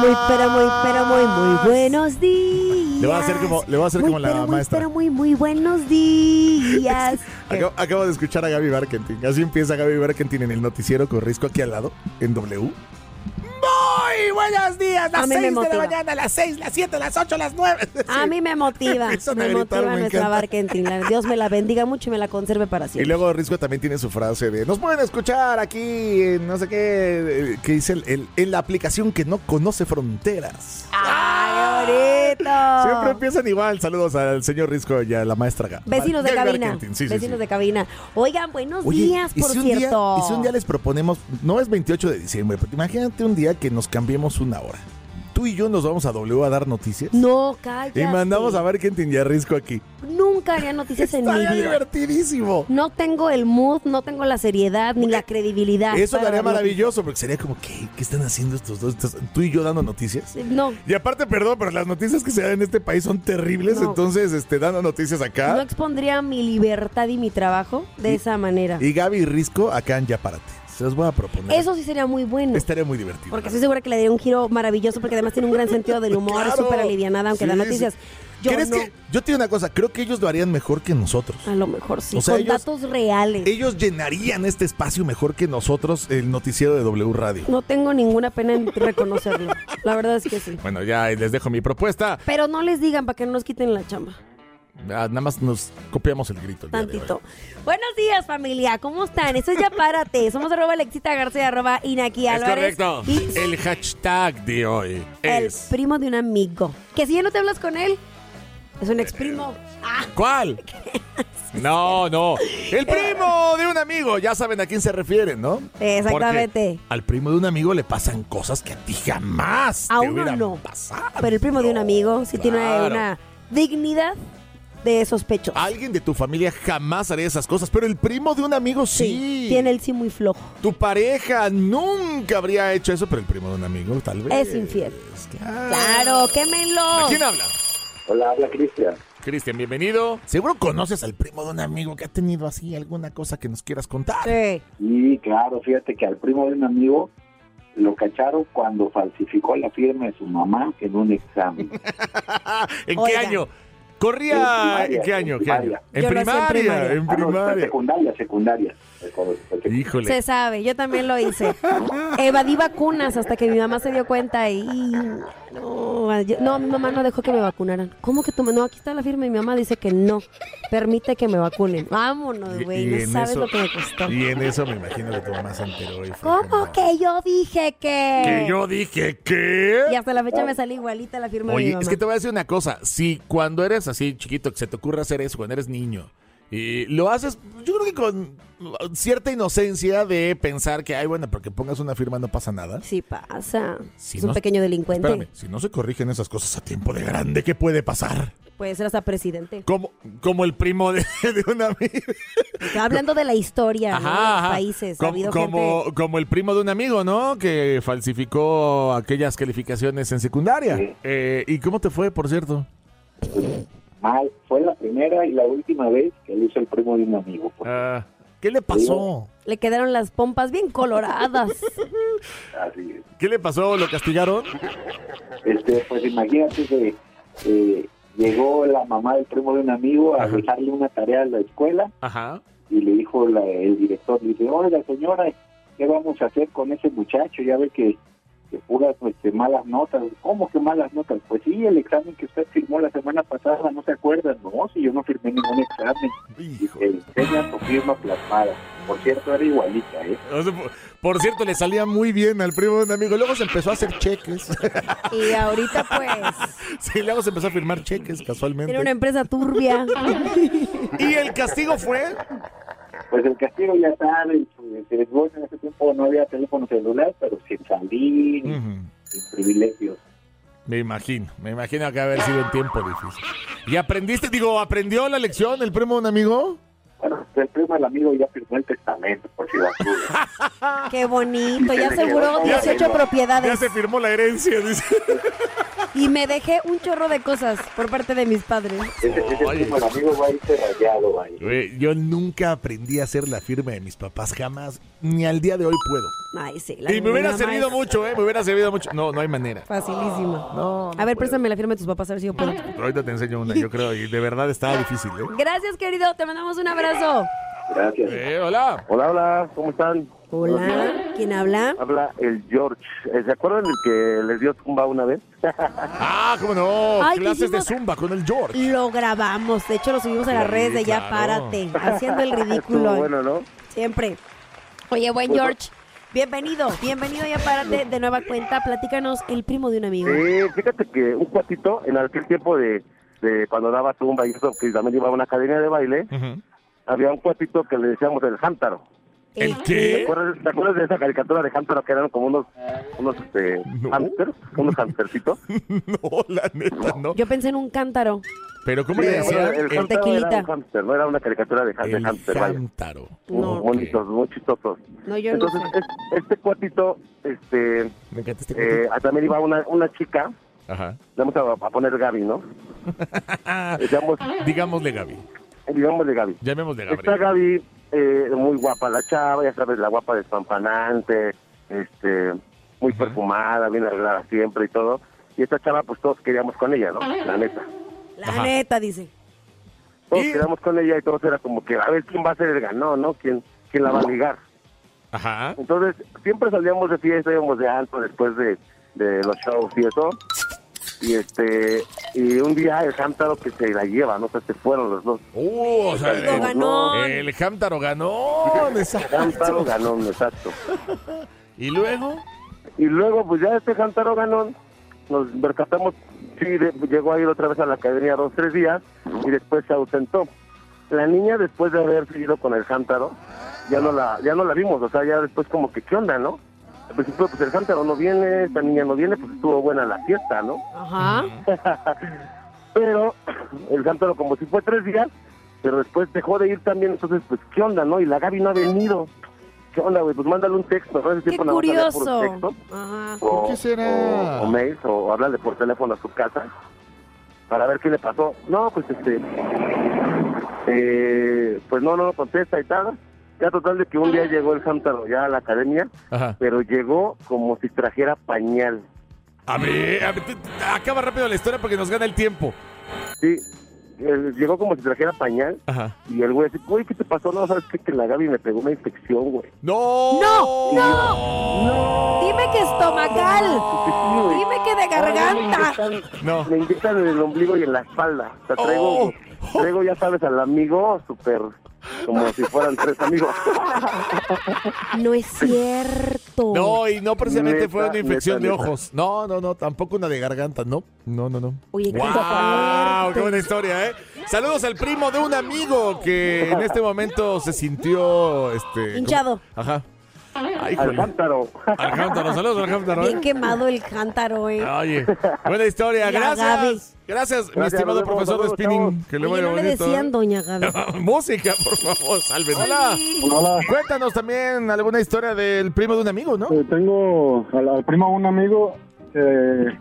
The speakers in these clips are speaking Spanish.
muy buenos días. Le voy a hacer como la maestra. Muy buenos días. Acabo de escuchar a Gaby Barkentin. Así empieza Gaby Barkentin en el noticiero con Risco aquí al lado, en W. Muy buenos días, las 6 de la mañana, las 6, las 7, las 8, las 9. A mí me motiva, me motiva nuestra Barkentin. Dios me la bendiga mucho y me la conserve para siempre. Y luego Risco también tiene su frase de: nos pueden escuchar aquí en no sé qué, que dice en la aplicación que no conoce fronteras. ¡Ay, qué bonito! Siempre empiezan igual. Saludos al señor Risco y a la maestra Gaby. Vecinos de cabina. Sí, Vecinos de cabina. Oigan, buenos Oye, días, por cierto. Y si un día les proponemos, no es 28 de diciembre, pero imagínate un día que nos cambiemos una hora. Tú y yo nos vamos a W a dar noticias. No, cállate. Y mandamos a Barkentin y a Risco aquí. Nunca haría noticias en mi vida. Estaría divertidísimo. No tengo el mood, no tengo la seriedad ni la credibilidad. Eso lo haría maravilloso, porque sería como, ¿qué están haciendo estos dos? ¿Tú y yo dando noticias? No. Y aparte, perdón, pero las noticias que se dan en este país son terribles, no. Entonces, dando noticias acá. No expondría mi libertad y mi trabajo de esa manera. Y Gaby y Risco acá en Ya Párate. Se los voy a proponer. Eso sí sería muy bueno. Estaría muy divertido. Porque estoy segura que le daría un giro maravilloso, porque además tiene un gran sentido del humor, Claro. es súper alivianada, aunque da noticias. Yo Yo te digo una cosa, creo que ellos lo harían mejor que nosotros. A lo mejor sí, O sea, con datos reales. Ellos llenarían este espacio mejor que nosotros, el noticiero de W Radio. No tengo ninguna pena en reconocerlo. La verdad es que sí. Bueno, ya les dejo mi propuesta. Pero no les digan para que no nos quiten la chamba. Nada más nos copiamos el grito. Tantito. Buenos días, familia. ¿Cómo están? Esto es Ya Párate. Somos @Alexita García, @Inaki Álvarez. Es correcto. Y el hashtag de hoy es... El primo de un amigo. Que si ya no te hablas con él, es un ex primo. ¿Cuál? No. El primo de un amigo. Ya saben a quién se refieren, ¿no? Exactamente. Porque al primo de un amigo le pasan cosas que a ti jamás a te uno hubieran no pasado. Pero el primo de un amigo sí tiene Claro. una dignidad de sospechoso. Alguien de tu familia jamás haría esas cosas, pero el primo de un amigo sí. Tiene el sí muy flojo. Tu pareja nunca habría hecho eso, pero el primo de un amigo tal vez. Es infiel. Claro, quémenlo. ¿A quién habla? Hola, habla Cristian. Cristian, bienvenido. Seguro conoces al primo de un amigo que ha tenido así alguna cosa que nos quieras contar. Sí. Y claro, fíjate que al primo de un amigo lo cacharon cuando falsificó la firma de su mamá en un examen. ¿En qué Oiga. año? Corría, ¿en qué año? ¿Qué año? En Yo lo hacía en primaria. En primaria. Secundaria. Híjole. Se sabe, yo también lo hice. Evadí vacunas hasta que mi mamá se dio cuenta y... No, mi mamá no dejó que me vacunaran. ¿Cómo que tu mamá? No, aquí está la firma y mi mamá dice que no. Permite que me vacunen. Vámonos, güey, no sabes lo que me costó. Y en eso me imagino que tu mamá se enteró. Y fue ¿Cómo como, que yo dije que? ¿Que yo dije qué? Y hasta la fecha me sale igualita la firma de mi Oye, mamá. es que te voy a decir una cosa. Si cuando eres así chiquito, que se te ocurre hacer eso, cuando eres niño, y lo haces, yo creo que con cierta inocencia de pensar que, ay, bueno, porque pongas una firma no pasa nada. Sí pasa. Si es un no- pequeño delincuente. Espérame, si no se corrigen esas cosas a tiempo de grande, ¿qué puede pasar? Puede ser hasta presidente. Como el primo de un amigo. Está hablando de la historia, ¿no? De los países. Ha habido gente... Como el primo de un amigo, ¿no? Que falsificó aquellas calificaciones en secundaria. Sí. ¿Y cómo te fue, por cierto? Mal, fue la primera y la última vez que lo hizo el primo de un amigo. ¿Qué le pasó? Le quedaron las pompas bien coloradas. Así es. ¿Qué le pasó? ¿Lo castigaron? Pues imagínate que llegó la mamá del primo de un amigo a Ajá. dejarle una tarea a la escuela Ajá. y le dijo el director, le dice, oiga señora, ¿qué vamos a hacer con ese muchacho? Ya ve que puras malas notas. ¿Cómo que malas notas? Pues sí, el examen que usted firmó la semana pasada, ¿no se acuerda? No, si yo no firmé ningún examen. Hijo. Enseña tu firma plasmada. Por cierto, era igualita, ¿eh? O sea, por cierto, le salía muy bien al primo de un amigo. Luego se empezó a hacer cheques. Y ahorita, pues, Sí, luego se empezó a firmar cheques casualmente. tiene una empresa turbia. ¿Y el castigo fue? Pues el castigo ya sabe, bueno, en ese tiempo no había teléfono celular, pero sin salir, sin privilegios. Me imagino que haber sido un tiempo difícil. ¿Y aprendió la lección el primo de un amigo? Bueno, el primo del amigo ya firmó el testamento, por si las dudas. Qué bonito. Ya aseguró 18 propiedades. Ya se firmó la herencia, dice. Y me dejé un chorro de cosas por parte de mis padres. Ese primo del amigo va a irse rayado ahí. Güey, yo nunca aprendí a hacer la firma de mis papás, jamás, ni al día de hoy puedo. Ay, sí. Y me hubiera mamá servido es mucho, me hubiera servido mucho. No, no hay manera. Facilísima. No. A ver, préstame la firma de tus papás a ver si yo puedo. Ahorita te enseño una, yo creo, y de verdad estaba difícil, ¿eh? Gracias, querido. Te mandamos un abrazo. Gracias. Hola. Hola, hola, ¿cómo están? Hola. ¿Quién habla? Habla el George. ¿Se acuerdan del que les dio zumba una vez? Ah, cómo no. Ay, Clases dijimos- de Zumba con el George. Lo grabamos. De hecho, lo subimos a las Sí, redes de Ya claro. Párate. Haciendo el Estuvo ridículo. bueno, ¿no? Siempre. Oye, buen George. Bienvenido. Bienvenido a Ya Párate de nueva cuenta. Platícanos el primo de un amigo. Fíjate que un cuatito en aquel tiempo de cuando daba zumba y eso, que también iba a una academia de baile, Ujú. había un cuatito que le decíamos el jántaro. ¿El ¿Te qué? acuerdas de esa caricatura de jántaro que eran como unos No. hámsters? Unos hámstercitos. No, la neta, no. Yo pensé en un cántaro. Pero ¿cómo le decían? El jámstaro tequilita. era un hámster, no era una caricatura de El hámster, vaya. cántaro. No. Bonitos, muy chistosos. No, yo no Entonces, sé. este cuatito, Me encanta este cuento. también iba una chica, Ajá. vamos a poner Gaby, ¿no? Digámosle Gaby. Digámosle Gaby. Llamémosle Esta Gabriel. Gaby, muy guapa la chava, ya sabes, la guapa despampanante, muy perfumada, bien arreglada siempre y todo. Y esta chava, pues todos queríamos con ella, ¿no? La neta. La Ajá. neta, dice. Todos Y- queríamos con ella y todos era como que, a ver, ¿quién va a ser el ganón, no? ¿Quién la va a ligar? Ajá. Entonces, siempre salíamos de fiesta, íbamos de alto después de los shows y eso. Y un día el cántaro que se la lleva, ¿no? O sea, se fueron los dos. O sea, Lo ganó. el cántaro ganó. Cántaro ganón, exacto. Y luego, Y luego, pues ya este cántaro ganón, nos percatamos, sí, llegó a ir otra vez a la academia 2-3 días y después se ausentó. La niña, después de haber seguido con el cántaro, ya no la vimos, o sea, ya después como que, ¿qué onda, no? Al principio, pues el cántaro no viene, esta niña no viene, pues estuvo buena la fiesta, ¿no? Ajá. Pero el cántaro como si fue 3 días, pero después dejó de ir también, entonces, pues, ¿qué onda, no? Y la Gaby no ha venido. ¿Qué onda, güey? Pues mándale un texto, ¿no? Ese Qué tiempo nada más había puros curioso. textos. Ajá. O, ¿Por qué será? o mails, o hablarle por teléfono a su casa para ver qué le pasó. No, pues pues no contesta y tal. Ya total de que un día llegó el cántaro ya a la academia, ajá. pero llegó como si trajera pañal. A ver, acaba rápido la historia porque nos gana el tiempo. Sí, llegó como si trajera pañal. Ajá. Y el güey dice, güey, ¿qué te pasó? No, ¿sabes qué? Que la Gaby me pegó una infección, güey. ¡No! ¡No! ¡No! Dime que estomacal. Dime que de garganta. No. Me inyectan en el ombligo y en la espalda. O sea, traigo, ya sabes, al amigo súper, como si fueran 3 amigos. No es cierto. No, y no precisamente Neta, fue una infección neta, de ojos. No, tampoco una de garganta, no. No. Oye, qué ¡Wow! fuerte. ¡Qué buena historia, eh! Saludos al primo de un amigo que en este momento se sintió, Hinchado. Ajá. Ay, Al híjole. cántaro. Al cántaro, saludos al cántaro. Bien quemado el cántaro, Oye, buena historia, La Gaby. gracias. Gracias, mi estimado nos vemos, profesor de saludos, spinning. Que le Oye, vaya no le bonito. decían doña Gaby. Música, por favor, salven. Hola. Hola, Cuéntanos también alguna historia del primo de un amigo, ¿no? tengo al primo de un amigo que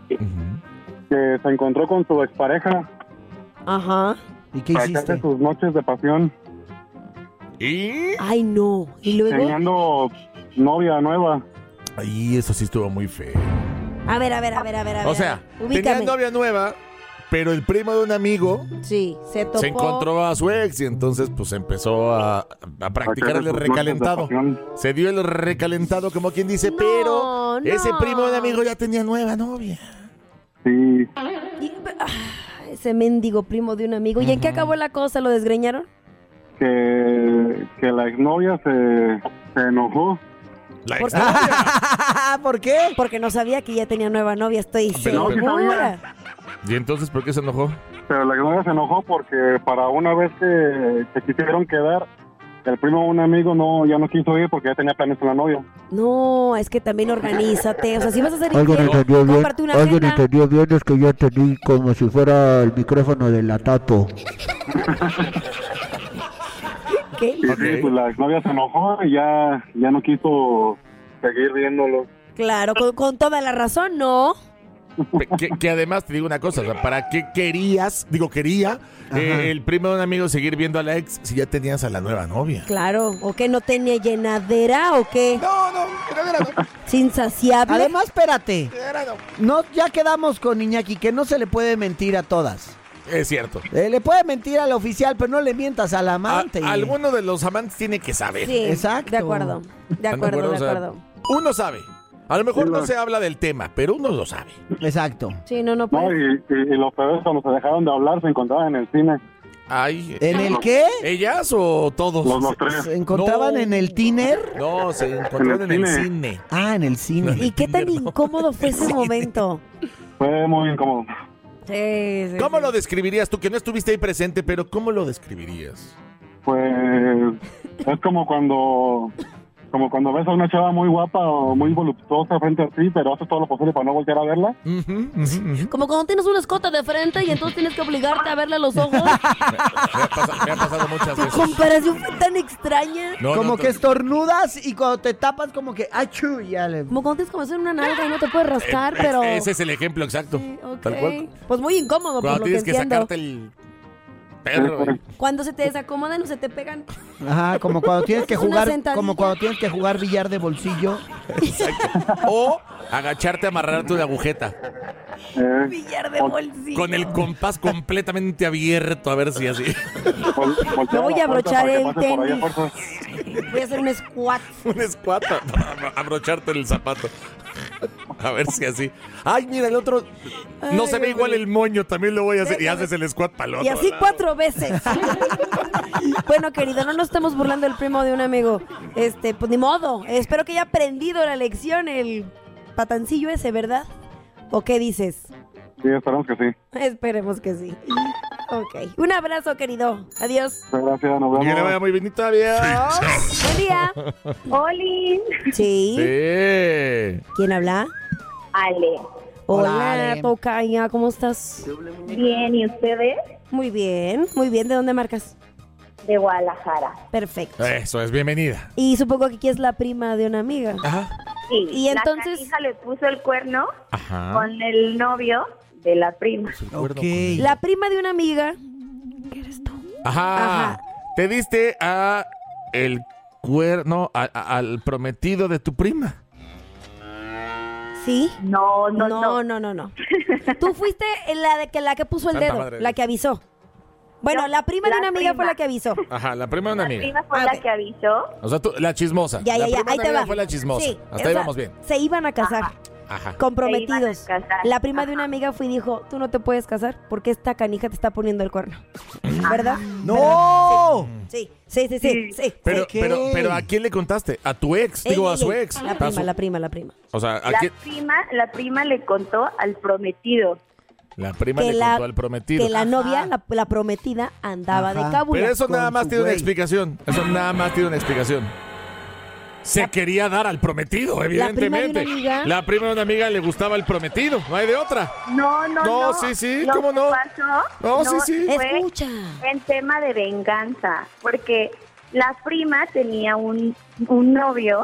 se encontró con su expareja Ajá. ¿Y qué para echarse hiciste? sus noches de pasión, ¿Y? Ay, no. ¿Y luego? teniendo novia nueva. Ay, eso sí estuvo muy feo. A ver. O sea, Ubícame. tenía novia nueva, pero el primo de un amigo Sí, se topó. se encontró a su ex y entonces pues empezó a practicar el echarse sus noches de recalentado. pasión. Se dio el recalentado, como quien dice, No, pero ese no. primo de un amigo ya tenía nueva novia. Sí, Ese mendigo primo de un amigo. ¿Y en qué acabó la cosa? ¿Lo desgreñaron? que la exnovia se enojó. La ¿Por exnovia. ¿Por qué? Porque no sabía que ya tenía nueva novia, estoy Pero- segura. ¿Y entonces por qué se enojó? Pero la exnovia se enojó porque para una vez que se quisieron quedar, el primo de un amigo ya no quiso ir porque ya tenía planes con la novia. No, es que también organízate. O sea, si vas a hacer Alguien infiel, entendió bien. cómprate una Alguien cena. entendió bien, es que yo entendí como si fuera el micrófono de la Tato. ¿Qué? Y Ok. sí, pues la exnovia se enojó y ya no quiso seguir viéndolo. Claro, con toda la razón, ¿no? Que además te digo una cosa, o sea, ¿para qué quería el primo de un amigo seguir viendo a la ex si ya tenías a la nueva novia? Claro, ¿o qué no tenía llenadera o qué? No, llenadera no. ¿Insaciable? Además, espérate. Llenadera no. No, ya quedamos con Iñaki que no se le puede mentir a todas. Es cierto. Le puede mentir al oficial, pero no le mientas al amante. Alguno de los amantes tiene que saber. Sí, Exacto. De acuerdo. O sea, uno sabe. A lo mejor no se habla del tema, pero uno lo sabe. Exacto. Sí, no No, puede. y lo peor es cuando se dejaron de hablar, se encontraban en el cine. Ay, ¿En el qué? ¿ellas o todos? Los tres. ¿Se encontraban No. en el tiner? No, se encontraron en el cine. Ah, en el cine. ¿Y qué tan incómodo fue ese momento? Fue muy incómodo. Sí. ¿Cómo lo describirías tú? Que no estuviste ahí presente, pero ¿cómo lo describirías? Pues es como cuando ves a una chava muy guapa o muy voluptuosa frente a ti, pero haces todo lo posible para no voltear a verla. Como cuando tienes un escote de frente y entonces tienes que obligarte a verle a los ojos. Me ha pasado muchas Tu veces. comparación fue tan extraña. No, como no, que estornudas y cuando te tapas como que ¡achú! Ya le... Como cuando tienes como hacer una nalga y no te puedes rascar, pero... Ese es el ejemplo exacto. Ok. Tal cual. Pues muy incómodo, Cuando por lo que tienes que entiendo. sacarte el perro. Cuando se te desacomodan o se te pegan. Ajá, como cuando tienes que Es una jugar, sentadilla. como cuando tienes que jugar billar de bolsillo. O agacharte a amarrarte una agujeta. Billar de bolsillo. Con el compás completamente abierto, a ver si así. Me voy a abrochar el Por ahí a tenis. fuerzas. Voy a hacer un squat. Un squat, abrocharte el zapato. A ver si así. Ay, mira, el otro. No se ve Ay, igual hombre. el moño, también lo voy a hacer. Y Déjame. haces el squat para el otro Y así lado. 4 veces. Bueno, querido, no nos estamos burlando del primo de un amigo. Pues ni modo. Espero que haya aprendido la lección el patancillo ese, ¿verdad? ¿O qué dices? Sí, esperamos que sí. Esperemos que sí. Ok. Un abrazo, querido. Adiós. Muchas gracias, nos Que le vaya vemos. muy bien todavía. Buen día. Oli, Sí. Sí. ¿Quién habla? Ale. Hola, Hola, Ale. tocaya. ¿Cómo estás? Bien, ¿y ustedes? Muy bien. Muy bien. ¿De dónde marcas? De Guadalajara. Perfecto. Eso es, bienvenida. Y supongo que aquí es la prima de una amiga. Ajá. Sí. Y entonces- La canija le puso el cuerno Ajá. con el novio de la prima. Ok. La prima de una amiga. ¿Qué eres tú? Ajá. Ajá. Te diste a el cuerno, al prometido de tu prima. ¿Sí? No. No. Tú fuiste la que puso el Santa dedo, madre. la que avisó. Bueno, No, la prima de la una amiga prima. fue la que avisó. Ajá, la prima de una La amiga. prima fue Ah, la ok. que avisó. O sea, tú, la chismosa. Ya, la ahí prima de te una amiga va. fue la chismosa. Sí, Hasta o ahí sea, vamos bien. Se iban a casar, Ajá. comprometidos. Se iban a casar. La prima de una amiga fue y dijo, tú no te puedes casar porque esta canija te está poniendo el cuerno. ¿Verdad? ¡No! Sí. Pero, Ok. pero ¿a quién le contaste? ¿A tu ex? Digo, a su ex. La A su- prima. O sea, ¿a La quién? la prima le contó al prometido. La prima Que le la- contó al prometido. Que la novia, la prometida, andaba Ajá. de cábula. Pero eso con nada más su tiene una güey. explicación. Eso nada más tiene una explicación. Se quería dar al prometido, evidentemente. amiga- La prima de una amiga le gustaba el prometido. No hay de otra. No. No, sí, Lo ¿cómo que no? pasó No, sí. fue Escucha. en tema de venganza, porque la prima tenía un novio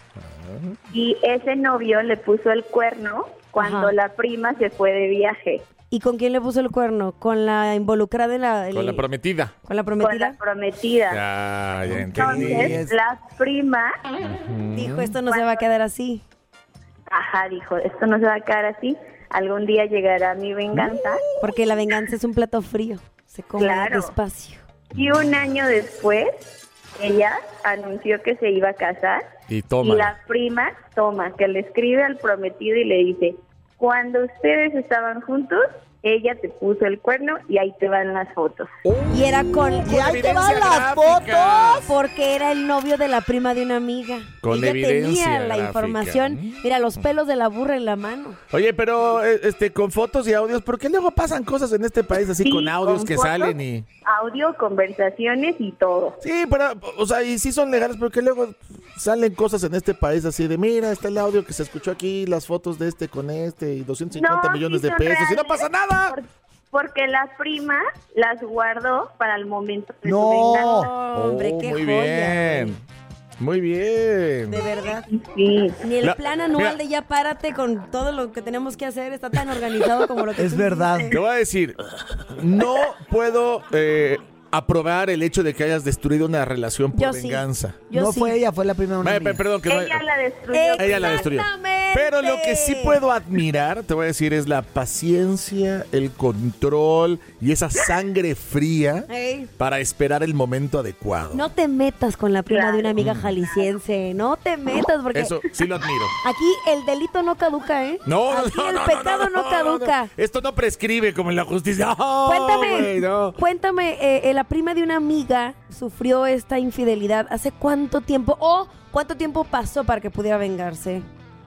y ese novio le puso el cuerno cuando Ajá. la prima se fue de viaje ¿Y con quién le puso el cuerno? ¿Con la involucrada en la... Con la prometida. ¿Con la con prometida? la prometida. Ya entendí. Entonces la prima, Dijo, esto no se va a quedar así. dijo, esto no se va a quedar así, algún día llegará mi venganza. Porque la venganza es un plato frío. Se come Claro. despacio. Y un año después, ella anunció que se iba a casar. Y Y toma. la prima, que le escribe al prometido y le dice, cuando ustedes estaban juntos, ella te puso el cuerno y ahí te van las fotos. Y era con... Y ahí te van evidencia las gráfica. fotos. Porque era el novio de la prima de una amiga. Con Ella evidencia tenía la gráfica. información. Mira, los pelos de la burra en la mano. Oye, pero con fotos y audios, ¿por qué luego pasan cosas en este país así Sí, con audios con que fotos, salen y... Audio, conversaciones y todo. Sí, pero, o sea, y sí son legales, porque luego salen cosas en este país así de, mira, está el audio que se escuchó aquí, las fotos de este con este y 250 millones sí de son pesos y no reales, pasa nada. Porque la prima las guardó para el momento de su No. venganza. Hombre, qué muy joya. bien. Muy bien. De verdad. Sí. Ni el La- plan anual mira. de ya párate con todo lo que tenemos que hacer está tan organizado como lo que Es tú verdad. dijiste. Te voy a decir, no puedo aprobar el hecho de que hayas destruido una relación por Yo sí. venganza. Yo No sí. fue ella, fue la primera una amiga. Perdón, que no- Ella la destruyó. Ella la destruyó. Exactamente. Pero lo que sí puedo admirar, te voy a decir, es la paciencia, el control y esa sangre fría Ey, para esperar el momento adecuado. no te metas con la prima de una amiga jalisciense. No te metas porque Eso sí lo admiro. aquí el delito no caduca, ¿eh? No, Aquí no, el no, pecado no, caduca. Esto no prescribe como en la justicia. Oh, Cuéntame, güey, no. cuéntame, la prima de una amiga sufrió esta infidelidad. ¿Hace cuánto tiempo? ¿O cuánto tiempo pasó para que pudiera vengarse?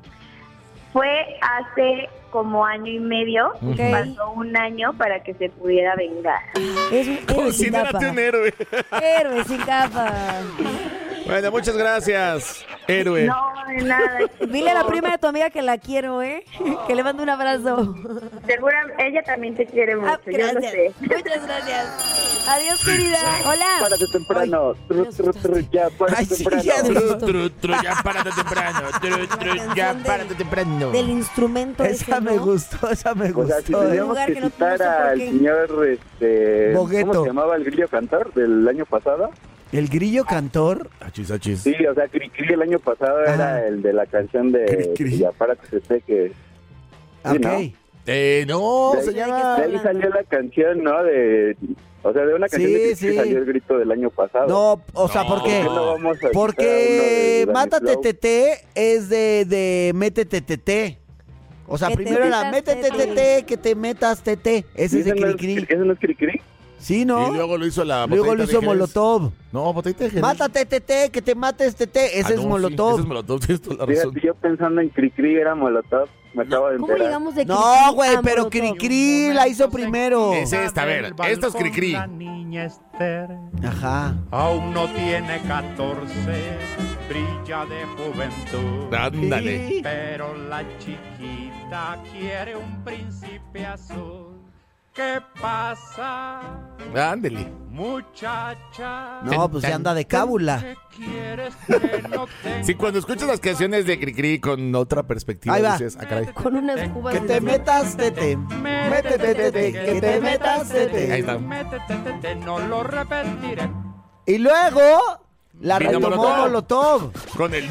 Fue hace como año y medio. Ok. Pasó un año para que se pudiera vengar. Es un héroe sin Considérate capa. un héroe. Héroe sin capa. Bueno, muchas gracias, héroe. No, de nada. Dile a la prima de tu amiga que la quiero, ¿eh? Que le mando un abrazo. Seguramente ella también te quiere mucho, yo lo gracias. sé. Muchas gracias. Adiós, querida. Hola. Párate temprano. Ya, párate Ay, sí, temprano. ya Ya párate temprano. Ya párate temprano. Del instrumento Esa ese, me ¿no? gustó, esa me O sea, si gustó. teníamos lugar que que no citar sé por al qué. señor, Bogueto. ¿cómo se llamaba el grillo cantor del año pasado? El grillo cantor. Achis, achis. Sí, o sea, Cricri el año pasado Ajá. era el de la canción de Cricri. Ya párate Tete, que Ok. ¿no? No, De se ahí- llama. de ahí salió la canción, ¿no? O sea, de una canción de Cricri sí. salió el grito del año pasado. No, o sea, No. ¿por qué? ¿Por qué no vamos a citar Porque uno de Mátate Dani Flow? Tete es de Métete Tete. O sea, Que te primero era metas Métete tete. Tete, que te metas Tete. Ese es de ¿Ese no es Cricri. ¿Ese no es Cricri? Sí, ¿no? Y luego lo hizo la Luego lo botellita hizo de Jerez. Molotov. No, botellita de Jerez. Mátate Tete, que te mates Tete. Ese Ah, es no, Molotov. sí, ese es Molotov, tienes toda la razón. Fíjate, yo pensando en Cricri era Molotov, me acabo de ¿Cómo enterar. llegamos de No, Cricri güey, a pero Molotov? Cricri la hizo primero. Es esta, a ver, esto es Cricri. La niña Esther Ajá. aún no tiene 14, brilla de juventud. Ándale. Pero la chiquita quiere un príncipe azul. ¿Qué pasa, Ándale. muchacha? No, pues ya anda de cábula. ¿Qué quieres que no tenga? Sí, cuando escuchas las canciones de Cricri con otra perspectiva, Ahí va. dices, ah, caray. Con unas cubas. Que de- te metas Tete. Métete Tete, que te metas Ahí Tete. está. Métete, no lo repetiré. Y luego la Vino retomó Molotov. Molotov. Con el...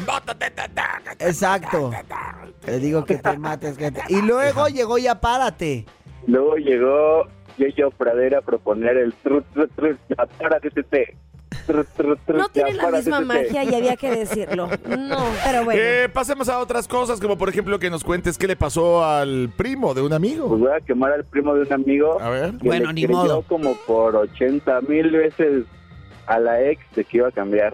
Exacto. Te digo que te mates. Y luego llegó Ya Párate. Luego llegó Yeyo Pradera a proponer el ya párate Tete. No tiene Ya la párate, misma Tete. magia y había que decirlo. No, pero bueno. Pasemos a otras cosas, como por ejemplo que nos cuentes qué le pasó al primo de un Pues amigo. voy a quemar al primo de un amigo. A ver. Que Bueno, le ni creyó modo. como por 80,000 veces a la ex de que iba a cambiar.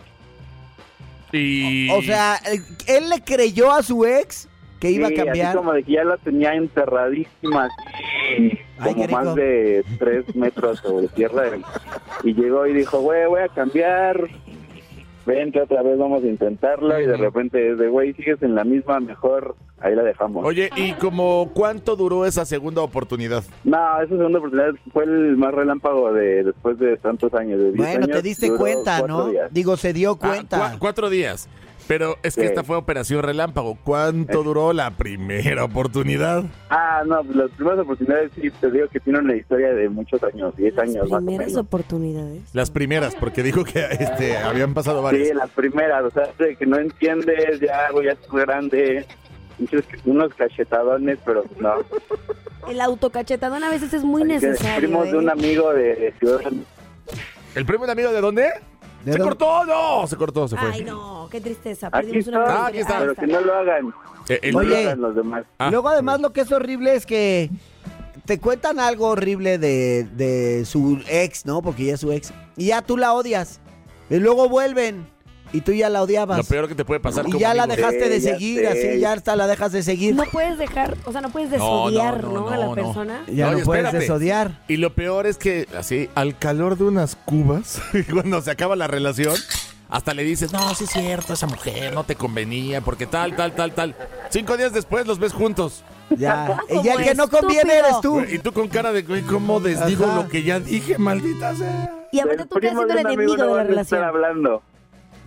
Y... O sea, él le creyó a su ex que iba a Sí, cambiar. así como de que ya la tenía enterradísima, así, Ay, qué como rico. más de 3 metros sobre tierra. Y llegó y dijo, güey, voy a cambiar. Vente otra vez, vamos a intentarlo. Y de repente es de, güey, sigues en la misma, mejor ahí la dejamos. Oye, ¿y como cuánto duró esa segunda oportunidad? No, esa segunda oportunidad fue el más relámpago de después de tantos años. De 10 Bueno, te años, diste duró cuenta, 4 ¿no? días. Digo, se dio Ah, cuenta. 4 días. Pero es que Sí. esta fue operación relámpago. ¿Cuánto duró la primera oportunidad? Ah, no, las primeras oportunidades sí, te digo que tiene una historia de muchos años, 10 años más o Primeras menos. oportunidades. Las primeras, porque dijo que habían pasado varias. Sí, las primeras, o sea, de que no entiendes, ya, güey, ya es grande, unos cachetadones, pero no. El autocachetadón a veces es muy necesario. Primos de un amigo de Ciudad. ¿El primo de amigo de dónde? ¿De ¿Se dónde? cortó? No, se cortó, se fue. Ay, no, qué tristeza. Aquí Perdimos una está, buena aquí historia. está. Pero que no lo hagan, El- no lo Oye. hagan los demás. Ah. Luego, además, lo que es horrible es que te cuentan algo horrible de su ex, ¿no? Porque ella es su ex. Y ya tú la odias. Y luego vuelven. Y tú ya la odiabas. Lo peor que te puede pasar Y como ya la amigo. dejaste de Sí, ya seguir, sé. así ya hasta la dejas de seguir. No puedes dejar, o sea, no puedes No, desodiar, no, no, a la no. persona. Ya no Oye, puedes espérate. desodiar. Y lo peor es que, así, al calor de unas cubas, cuando se acaba la relación, hasta le dices, no, sí es cierto, esa mujer no te convenía, porque tal. 5 días después los ves juntos. Ya. Como Y ya el que no conviene estúpido. eres tú. Y tú con cara de, güey, ¿cómo desdigo Ajá. lo que ya dije, maldita sea? Y aparte Del tú estás primo siendo de el un enemigo amigo no de la van a estar relación. hablando.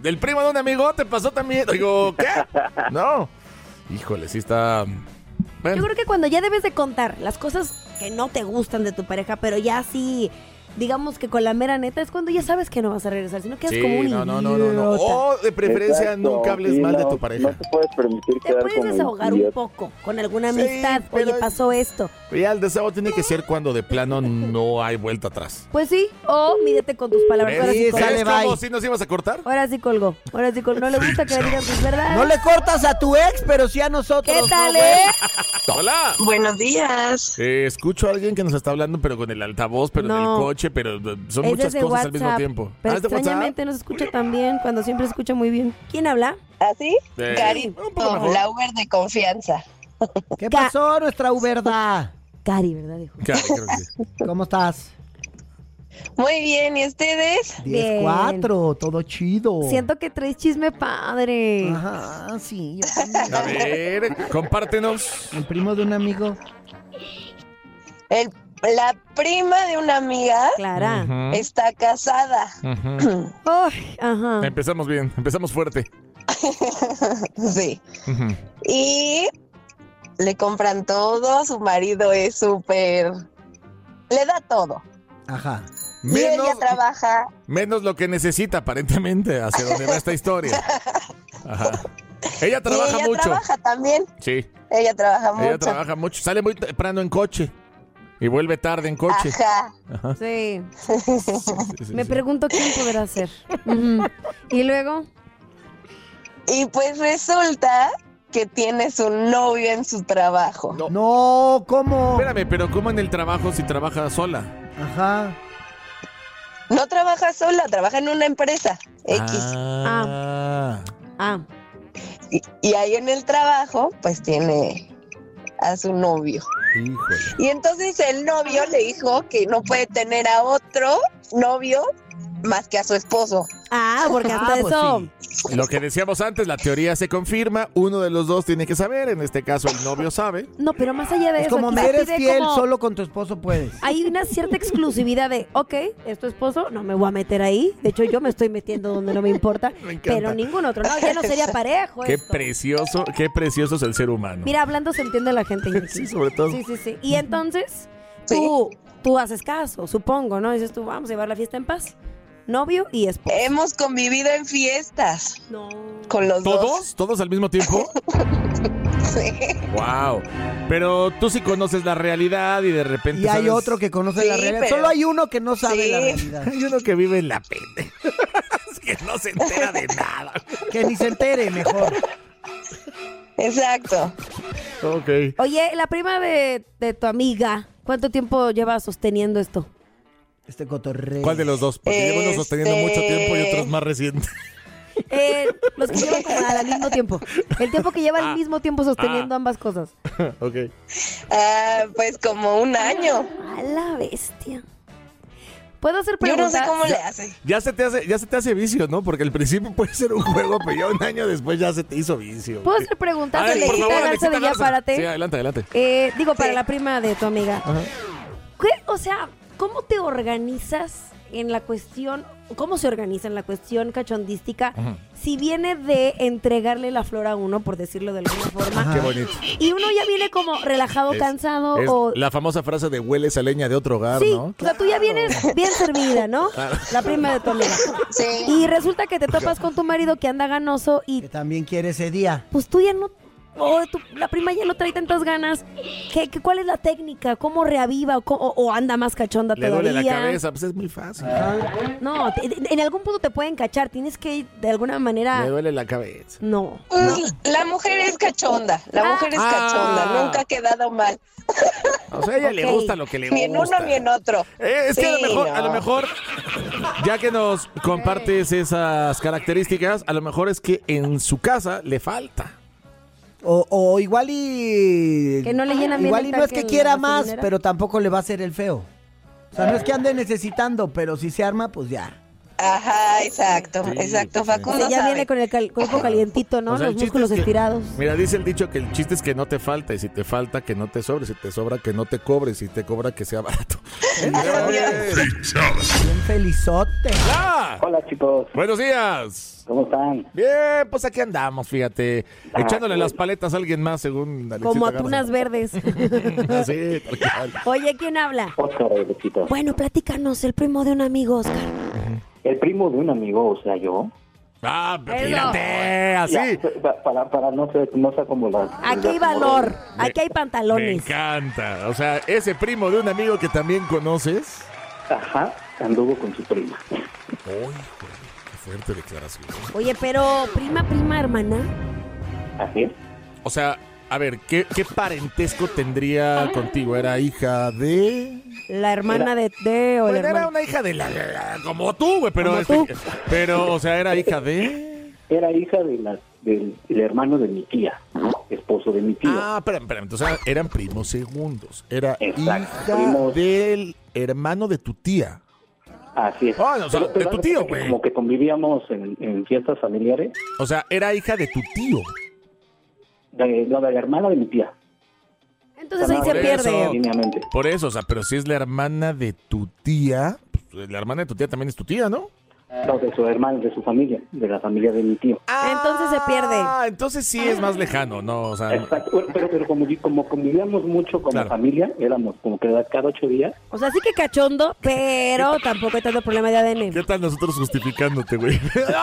¿Del primo de un amigo te pasó también? Digo, ¿qué? No. Híjole, sí está... Bueno. Yo creo que cuando ya debes de contar las cosas que no te gustan de tu pareja, pero ya sí, digamos que con la mera neta, es cuando ya sabes que no vas a regresar, sino quedas como un idiota. No. O de preferencia Exacto, nunca hables sí, mal de no, tu pareja. No te puedes permitir Te quedar puedes como desahogar un idiota. poco con alguna Sí, amistad. pero- Oye, pasó esto. Ya el desahogo tiene que ser cuando de plano no hay vuelta atrás. Pues sí, o mídete con tus palabras. Ahora sí Sí, colgó. sale, ¿Sabes cómo bye. si nos ibas a cortar? Ahora sí colgó. Ahora sí colgó. No le gusta que le digan sus verdades. No le cortas a tu ex, pero sí a nosotros. ¿Qué ¿no, tal, güey? ¡Hola! Buenos días. Escucho a alguien que nos está hablando, pero con el altavoz, pero en el No. coche, pero son Es muchas desde cosas WhatsApp, al mismo tiempo. Pero ¿Es de WhatsApp? extrañamente no se escucha tan bien cuando siempre se escucha muy bien. ¿Quién habla? ¿Así? Cari, un poco mejor. La Uber de confianza. ¿Qué pasó, nuestra Uberda? Cari, ¿verdad? Dijo. Cari, creo que sí. ¿Cómo estás? Muy bien, ¿y ustedes? 10-4, todo chido. Siento que traes chisme padre. Ajá, sí. Yo también. A ver, compártenos. El primo de un amigo. La prima de una amiga Clara. Ujú, está casada. ujú. Ay, ajá. Empezamos bien, empezamos fuerte. Sí. Ujú. Y le compran todo, su marido es súper... Le da todo. Ajá. Y ella trabaja... menos lo que necesita, aparentemente, hacia donde va esta historia. Ajá. Ella trabaja y ella mucho. trabaja también. Sí, Ella trabaja ella mucho. trabaja mucho. Sale muy temprano en coche y vuelve tarde en coche. Ajá. Ajá. Sí. Sí, Me sí. pregunto quién podrá ser. Ujú. Y luego, Y pues resulta que tiene su novio en su trabajo. No. No, ¿cómo? Espérame, pero ¿cómo en el trabajo si trabaja sola? Ajá. No trabaja sola, trabaja en una empresa X. Ah. Y ahí en el trabajo, pues tiene a su novio. Híjole. Y entonces el novio le dijo que no puede tener a otro novio más que a su esposo. porque hasta pues eso. sí. Lo que decíamos antes, la teoría se confirma. Uno de los dos tiene que saber. En este caso, el novio sabe. No, pero más allá de Es eso. como aquí me se eres pide fiel, como- solo con tu esposo puedes. Hay una cierta exclusividad de, ok, es tu esposo, no me voy a meter ahí. De hecho, yo me estoy metiendo donde no me importa. Me encanta. Pero ningún otro. No, ya no sería parejo Qué esto. precioso es el ser humano. Mira, hablando se entiende la gente. Iñaki. Sí, sobre todo. Sí. Y entonces, Sí. tú haces caso, supongo, ¿no? Dices tú, vamos a llevar la fiesta en paz. Novio y esposo. Hemos convivido en fiestas No. con los dos. ¿Todos al mismo tiempo? Sí. Wow. Pero tú sí conoces la realidad y de repente Y hay sabes- otro que conoce Sí, la realidad. pero- Solo hay uno que no sabe Sí. la realidad. Hay uno que vive en la pena. Es que no se entera de nada. Que ni se entere, mejor. Exacto. Ok. Oye, la prima de tu amiga, ¿cuánto tiempo lleva sosteniendo esto? Este cotorreo. ¿Cuál de los dos? Porque llevo uno sosteniendo mucho tiempo y otros más recientes. Los que llevan como al mismo tiempo. El tiempo que lleva al mismo tiempo sosteniendo ambas cosas. Ok. Pues como un año. A la bestia. ¿Puedo hacer Yo no preguntas? sé cómo le hace. Ya se te hace vicio, ¿no? Porque al principio puede ser un juego, pero ya un año después ya se te hizo vicio. ¿Puedo hacer preguntas? A ver, por Alexita favor, Garza Alexita de Ya Garza. Párate. Sí, adelante. Digo, para Sí. la prima de tu amiga. ¿Qué? O sea, ¿cómo te organizas en la cuestión, cómo se organiza en la cuestión cachondística si viene de entregarle la flor a uno, por decirlo de alguna forma? Qué bonito. Y uno ya viene como relajado, cansado Es o... la famosa frase de hueles a leña de otro hogar, Sí, ¿no? o sea, tú ya vienes bien servida, ¿no? Claro. La prima de tu amiga. Sí. Y resulta que te topas con tu marido que anda ganoso y Que también quiere ese día. pues tú ya no... la prima ya no trae tantas ganas. ¿Cuál es la técnica? ¿Cómo reaviva? ¿O anda más cachonda Le todavía? duele la cabeza, pues es muy fácil. No, en algún punto te pueden cachar. Tienes que ir de alguna manera... Le duele la cabeza. No. La mujer es cachonda. La mujer es cachonda. Nunca ha quedado mal. O sea, a ella le Ok. gusta lo que le Ni en gusta. uno ni en otro. Es que Sí, a lo no. mejor, ya que nos compartes esas características, a lo mejor es que en su casa le falta. O igual y... Que no le llenan bien Igual el y no es tanque que en quiera la más, gasolinera. pero tampoco le va a hacer el feo. O sea, no es que ande necesitando, pero si se arma, pues ya. Ajá, exacto. Sí, exacto. sí. Facundo ya sabe. viene con el cuerpo calientito, ¿no? O sea, el Los chiste músculos es que- estirados. Mira, dice el dicho que el chiste es que no te falta, y si te falta, que no te sobre, si te sobra, que no te cobre, si te cobra, que sea barato. Bien felizote. ¡Ya! Hola. Hola, chicos. Buenos días. ¿Cómo están? Bien, pues aquí andamos, fíjate. Echándole las paletas a alguien más, según Alexita Como Garza. atunas verdes. Sí, tal cual. Oye, ¿quién habla? Oscar, Alexita. Bueno, platícanos, el primo de un amigo, Oscar. El primo de un amigo, o sea, yo. Ah, Eso. fíjate, así. Ya, para no ser como las... Aquí hay valor, aquí hay Me pantalones. encanta. O sea, ese primo de un amigo que también conoces. Ajá, anduvo con su prima. Uy, qué fuerte declaración. Oye, pero prima, hermana. Así es. O sea, a ver, ¿qué parentesco tendría contigo? ¿Era hija de...? La hermana de o el Bueno, era hermano. una hija de la como tú, güey, pero... Como tú. Pero, o sea, era hija de... Era hija del hermano de mi tía, esposo de mi tío. Ah, espérame. Entonces eran primos segundos. Era Exacto, hija primos. del hermano de tu tía. Así es. Ah, no, o sea, de tu tío, güey. Como que convivíamos en fiestas familiares. O sea, era hija de tu tío. Del hermano de mi tía. Entonces ahí No, se por pierde. eso. Lineamente. Por eso, o sea, pero si es la hermana de tu tía, pues, la hermana de tu tía también es tu tía, ¿no? No, de su hermano, de su familia, de la familia de mi tío. Entonces se pierde. Ah, entonces sí es más lejano, ¿no? O sea, Exacto, pero como convivíamos mucho como Claro. familia, éramos como que cada 8 días. O sea, sí que cachondo, pero tampoco hay tanto problema de ADN. ¿qué tal nosotros justificándote, güey?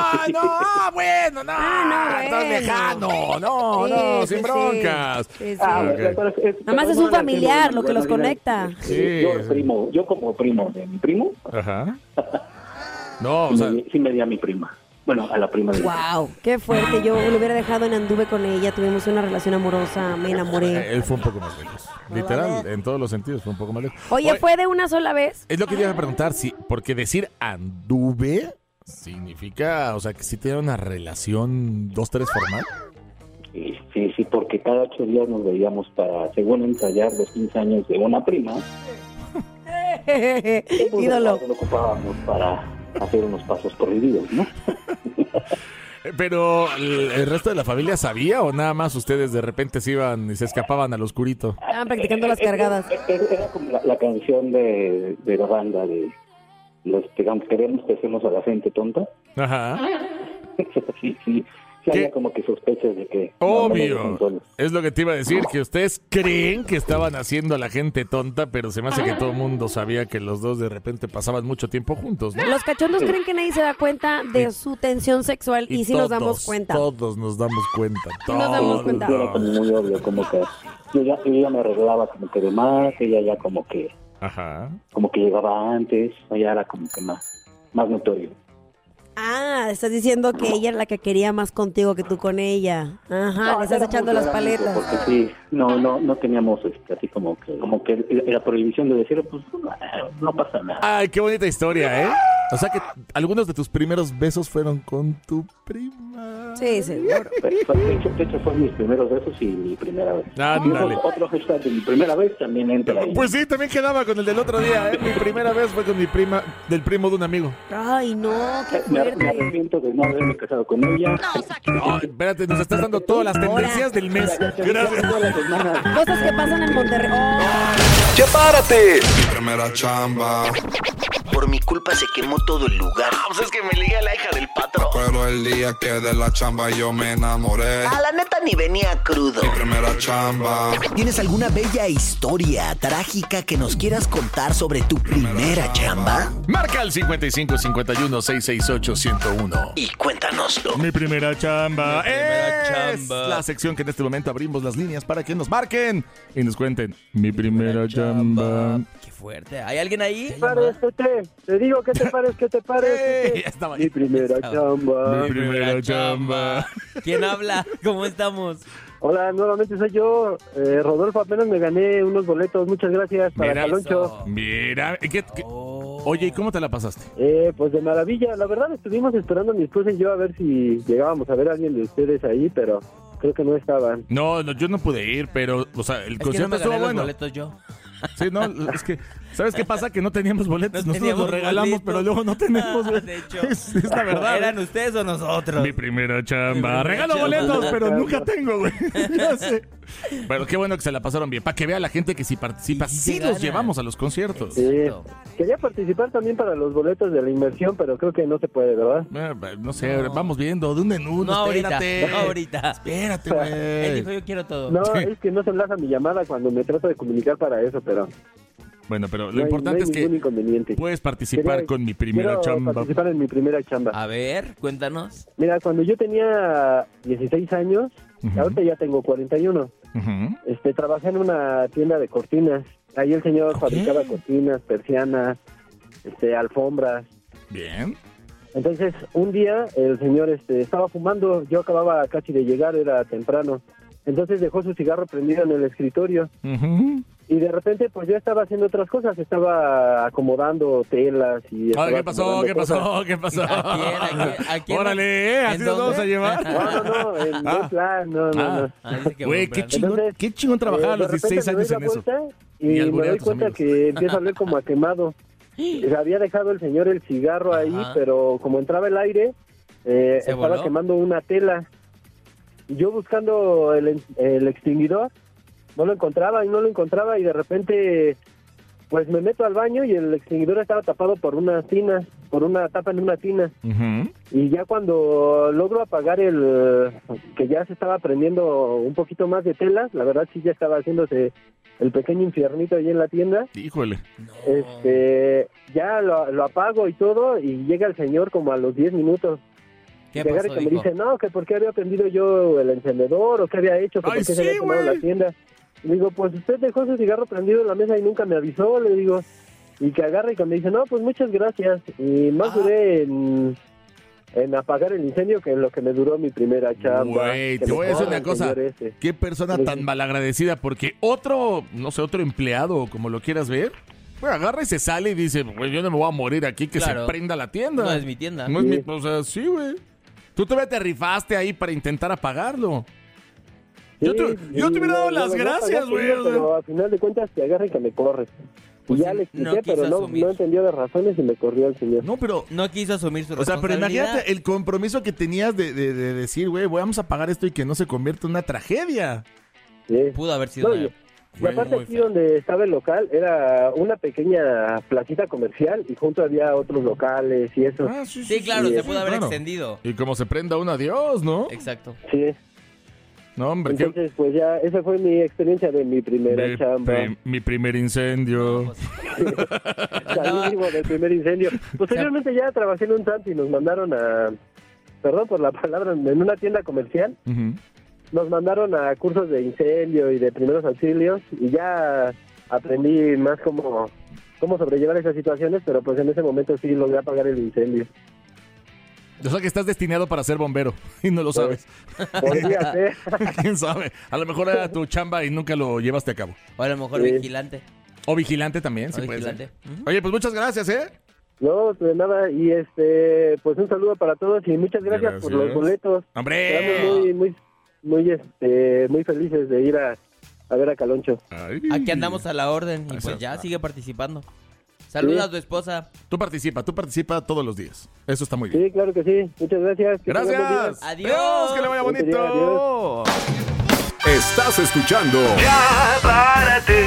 Bueno, no. Estás bueno. lejano. No, Sí, no, sí, sin sí. broncas. Sí, sí. Ok. Nada más es un familiar lo que los conecta. Sí, yo, sí. yo como primo de mi primo, Ajá. No, o sea, sí me di a mi prima. Bueno, a la prima de mi prima. Wow, qué fuerte. Yo lo hubiera dejado en anduve con ella. Tuvimos una relación amorosa, me enamoré. él fue un poco más lejos. Literal, en todos los sentidos fue un poco más lejos. Oye, ¿fue de una sola vez? Es lo que te iba a preguntar, sí, porque decir anduve significa, o sea, que sí tiene una relación 2-3 formal. Sí, porque cada 8 días nos veíamos para, según ensayar los 15 años de una prima. Pues, Ídolo. Lo ocupábamos para hacer unos pasos prohibidos, ¿no? Pero, ¿el resto de la familia sabía o nada más ustedes de repente se iban y se escapaban al oscurito? Estaban practicando las cargadas. Era como la canción de la banda de los que queremos que hacemos a la gente tonta. Ajá. Sí, había como que sospechas de que... Obvio. Es lo que te iba a decir, que ustedes creen que estaban haciendo a la gente tonta, pero se me hace que todo el mundo sabía que los dos de repente pasaban mucho tiempo juntos, ¿no? Los cachondos creen que nadie se da cuenta de su tensión sexual y sí nos damos cuenta. Todos nos damos cuenta. Sí nos damos cuenta. Era como muy obvio, como que yo ya me arreglaba como que de más, ella ya como que llegaba antes, ya era como que más notorio. Ah, estás diciendo que ella es la que quería más contigo que tú con ella. Ajá, le estás echando las paletas. Porque sí, no teníamos así como que la prohibición de decir, pues no pasa nada. Ay, qué bonita historia, ¿eh? O sea que algunos de tus primeros besos fueron con tu prima. Sí, seguro. De hecho, fueron mis primeros besos y mi primera vez. Ándale. Y otro hashtag de mi primera vez también entra ahí. Pues sí, también quedaba con el del otro día, ¿eh? Mi primera vez fue con mi prima, del primo de un amigo. Ay, no, qué Me fuerte. arrepiento de no haberme casado con ella. No, espérate, nos estás dando todas las tendencias del mes. Gracias. Cosas que pasan en Monterrey. Oh. ¡Ya párate! Mi primera chamba. Por mi culpa se quemó todo el lugar. Pues es que me ligué a la hija del patrón. Pero el día que de la chamba yo me enamoré. A la neta ni venía crudo. Mi primera chamba. ¿Tienes alguna bella historia trágica que nos quieras contar sobre tu primera chamba? Marca al 55 51 668 101. Y cuéntanoslo. Mi primera chamba. Es la sección que en este momento abrimos las líneas para que nos marquen y nos cuenten. Mi primera chamba. Qué fuerte. ¿Hay alguien ahí? Te digo que te pares, que te pares. Ya estaba. Mi primera chamba. Mi primera chamba. ¿Quién habla? ¿Cómo estamos? Hola, nuevamente soy yo, Rodolfo. Apenas me gané unos boletos. Muchas gracias para Mira, Caloncho. Mira, oye, ¿y cómo te la pasaste? Pues de maravilla. La verdad estuvimos esperando mi esposa y yo a ver si llegábamos a ver a alguien de ustedes ahí, pero creo que no estaban. No, yo no pude ir, pero, o sea, el concierto estuvo bueno. boletos yo. Sí, no, es que, ¿sabes qué pasa? Que no teníamos boletos, No nosotros teníamos los regalamos, boletos. pero luego no tenemos, güey. De hecho. Es la verdad. ¿Eran ustedes o nosotros? Mi primera chamba. Mi primera Regalo chamba. boletos, pero nunca tengo, güey. Ya sé. Pero qué bueno que se la pasaron bien. Para que vea la gente que si participa, sí gana. los llevamos a los conciertos. Sí. Quería participar también para los boletos de la inmersión, pero creo que no se puede, ¿verdad? No sé, vamos viendo de uno en uno. No ahorita, espérate. no ahorita. Espérate, Él güey. dijo, yo quiero todo. No, es que no se enlaza mi llamada cuando me trato de comunicar para eso, pero Bueno, pero lo no hay importante es ningún que inconveniente. puedes participar Quiero- con mi primera quiero chamba. participar en mi primera chamba. A ver, cuéntanos. Mira, cuando yo tenía 16 años, ahorita ya tengo 41, Ujú. trabajé en una tienda de cortinas. Ahí el señor fabricaba cortinas, persianas, alfombras. Bien. Entonces, un día el señor estaba fumando, yo acababa casi de llegar, era temprano. Entonces dejó su cigarro prendido en el escritorio. Ujú. Y de repente, pues yo estaba haciendo otras cosas, estaba acomodando telas y... Ah, estaba ¿qué pasó? acomodando ¿Qué pasó? cosas. ¿Qué pasó? ¿A quién? Órale, ¿En así nos vamos a dónde? llevar. No, en buen plan, no. Dice que Güey, buen qué plan. chingón, Entonces, qué chingón trabajar a los de repente 16 me doy años la en eso. vuelta Y Y me alburear a doy tus cuenta amigos. que empieza a oler como a quemado. Había dejado el señor el cigarro ahí, Ajá. pero como entraba el aire, estaba voló? quemando una tela. Y yo buscando el extinguidor, no lo encontraba y de repente pues me meto al baño y el extinguidor estaba tapado por una tina, por una tapa en una tina. Ujú. Y ya cuando logro apagar que ya se estaba prendiendo un poquito más de telas, la verdad sí ya estaba haciéndose el pequeño infiernito ahí en la tienda. Híjole. Ya lo apago y todo y llega el señor como a los 10 minutos. ¿Qué Y agarra pasó, y me hijo? dice, no, que por qué había prendido yo el encendedor o qué había hecho, que Ay, por qué sí, se había quemado güey. la tienda. Y digo, pues usted dejó su cigarro prendido en la mesa y nunca me avisó, le digo. Y que agarra y que me dice, no, pues muchas gracias. Y más duré en apagar el incendio que en lo que me duró mi primera chamba. Güey, Que te me voy a decir cobra una el cosa. señor ese. Qué persona tan malagradecida, porque otro empleado, como lo quieras ver, pues agarra y se sale y dice, güey, yo no me voy a morir aquí, que Claro. se prenda la tienda. No es mi tienda. No es mi, o sea, sí, güey. Tú todavía te rifaste ahí para intentar apagarlo. Yo te hubiera dado las gracias, güey. Pero al final de cuentas te agarra y que me corre. Pues y ya sí, le expliqué, no quiso pero no asumir. entendió de razones y me corrió el señor. No, pero... No quiso asumir su O sea, pero responsabilidad. imagínate el compromiso que tenías de decir, güey, vamos a pagar esto y que no se convierta en una tragedia. Sí. Pudo haber sido No, una- y aparte muy aquí feo. donde estaba el local era una pequeña placita comercial y junto había otros locales y eso. Ah, Sí, claro, se pudo haber claro. extendido. Y como se prenda un adiós, ¿no? Exacto. Sí. No, hombre, qué... Entonces, pues ya, esa fue mi experiencia de mi primera chamba. mi primer incendio. Salísimo del primer incendio. Posteriormente ya trabajé en un tanto y nos mandaron perdón por la palabra, en una tienda comercial. Ujú. Nos mandaron a cursos de incendio y de primeros auxilios y ya aprendí más cómo sobrellevar esas situaciones, pero pues en ese momento sí logré apagar el incendio. O sea que estás destinado para ser bombero y no lo sabes. Podría ser. ¿Quién sabe? A lo mejor era tu chamba y nunca lo llevaste a cabo. O a lo mejor Sí. vigilante. O vigilante también, sí O puede ser. vigilante. Oye, pues muchas gracias, ¿eh? No, de nada, y pues un saludo para todos y muchas gracias por los boletos. ¡Hombre! Estamos muy felices de ir a ver a Caloncho. Aquí andamos a la orden y pues ya sigue participando. Saluda a tu esposa. Tú participa todos los días. Eso está muy bien. Sí, claro que sí. Muchas gracias. Que tengan buen día. Gracias. Adiós, que le vaya Buen día, bonito. Estás escuchando Ya párate.